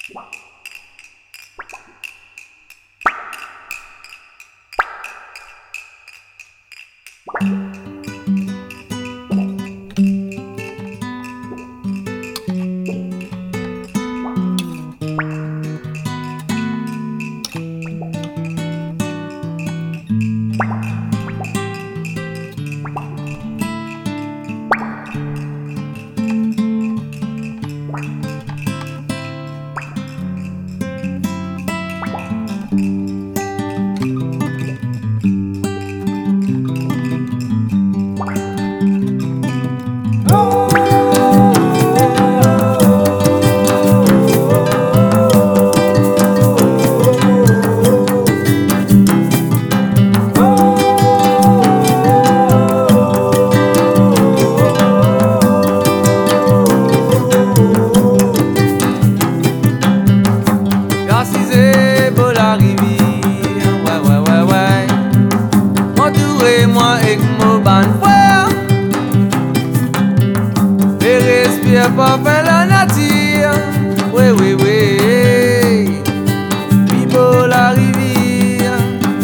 Pas fait la nature, oui, oui, oui, puis beau la rivière,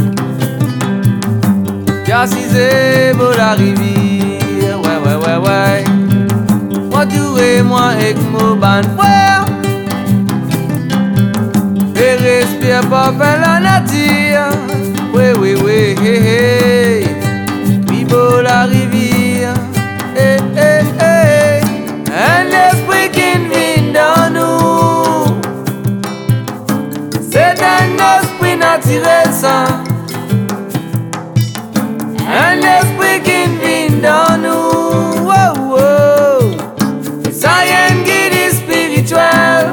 j'assisais beau la rivière, ouais, ouais, ouais, ouais, moi tu et moi et mon ban frère, et respire pas fait la nature, oui, oui, oui, puis beau la rivière, eh, eh, eh. Un esprit qui vit dans nous, c'est un esprit naturel ça. Un esprit qui vit dans nous, oh, oh. Ça y est un guide spirituel.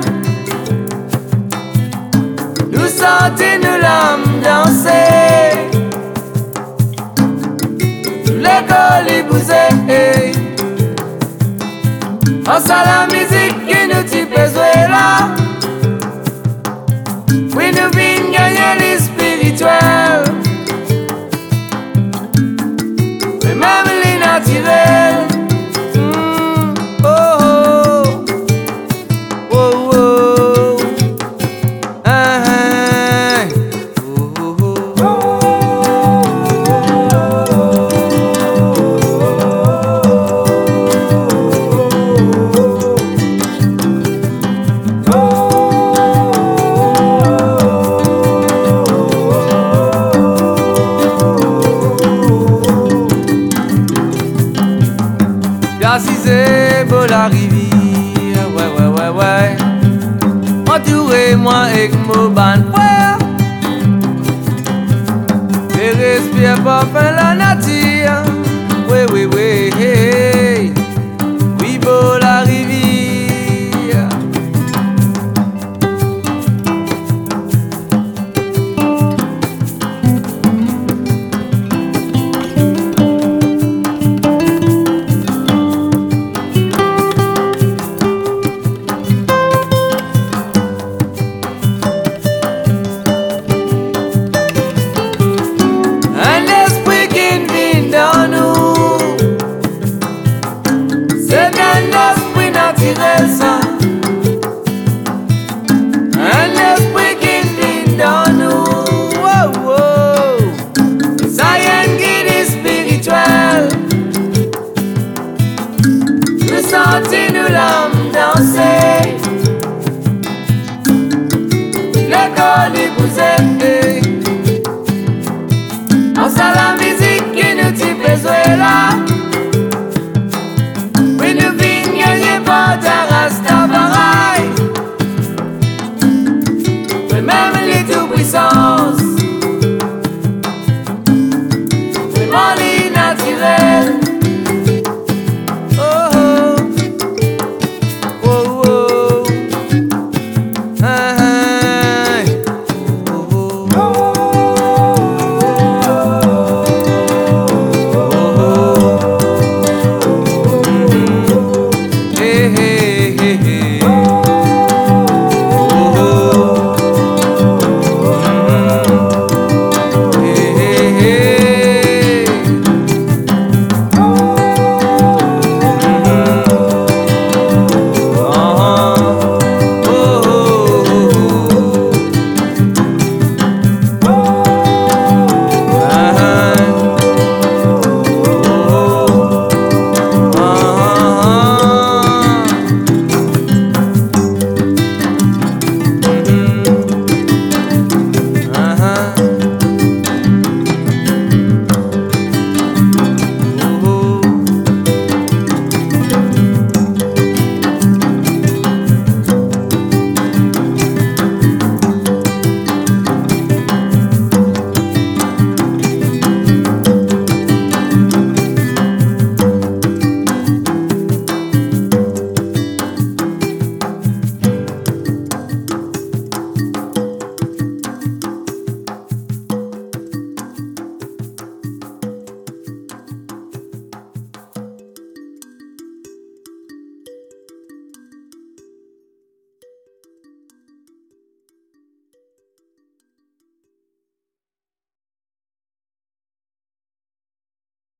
Nous sentons nous l'âme danser, sous l'école et bouser. Oh, c'est la musique qui nous tue jouer là. Oui, nous venons gagner les spirituels, mais même les naturels. Oh, oh, oh, oh, ah, oh, oh, oh. J'assisais beau la rivière, ouais, ouais, ouais, ouais. Entouré moi et mon ban frère, et respire pas fin la nature, oui, oui, oui, oui, beau la rivière. Un esprit qui vit dans nous, oh, oh. Ça y est un guide spirituel. Nous sentons nous l'âme danser, l'école est bousée. On sent la musique qui nous tue jouer là. Oui, nous venons gagner pas de Rastafari, mais même les tout puissants.